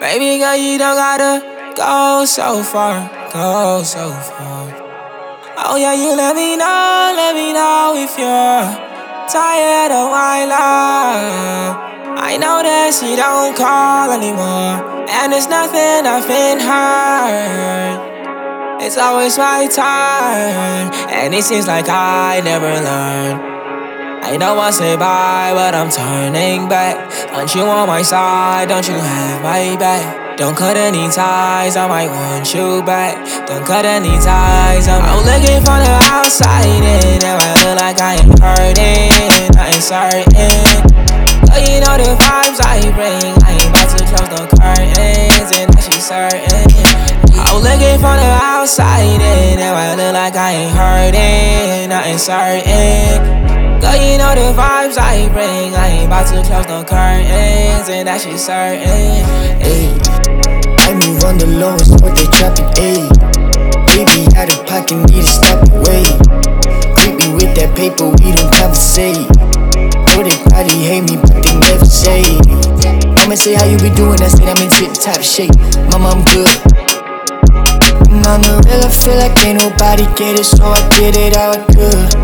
Baby girl, you don't gotta go so far, go so far. Oh yeah, you let me know if you're tired of my love. I know that she don't call anymore, and there's nothing I've been hurt. It's always my turn, and it seems like I never learn. I know I say bye, but I'm turning back. Want you on my side, don't you have my back? Don't cut any ties, I might want you back. Don't cut any ties, I'm looking from the outside in. Now I look like I ain't hurting, I ain't certain. But you know the vibes I bring, I ain't about to close no curtains, and that she's certain. I'm looking from the outside in. Now I look like I ain't hurting, I ain't certain. Girl, you know the vibes I bring, I ain't about to close no curtains, and that shit certain. Ayy, I move on the low and smoke the trapping, ayy. Baby out of pocket, need to step away. Creepy with that paper, we don't conversate. Know they probably hate me, but they never say. Mama say how you be doing, I say I'm in tip-top shape. Mama, I'm good. Mama, real, I feel like ain't nobody get it, so I get it how I could.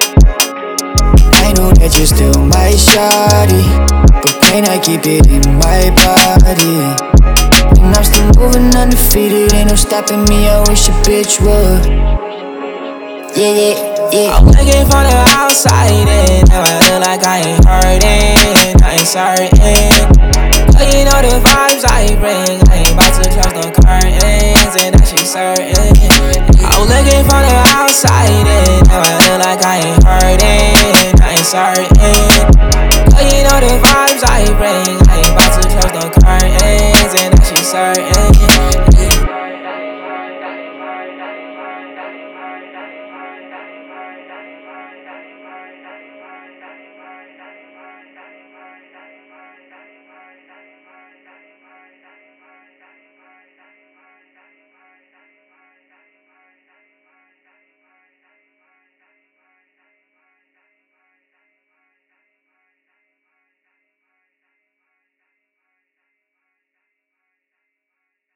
I know that you're still my shawty, but can I keep it in my body? And I'm still moving undefeated, ain't no stopping me, I wish a bitch would. Yeah. I'm looking from the outside in. Now I look like I ain't hurting, I ain't certain.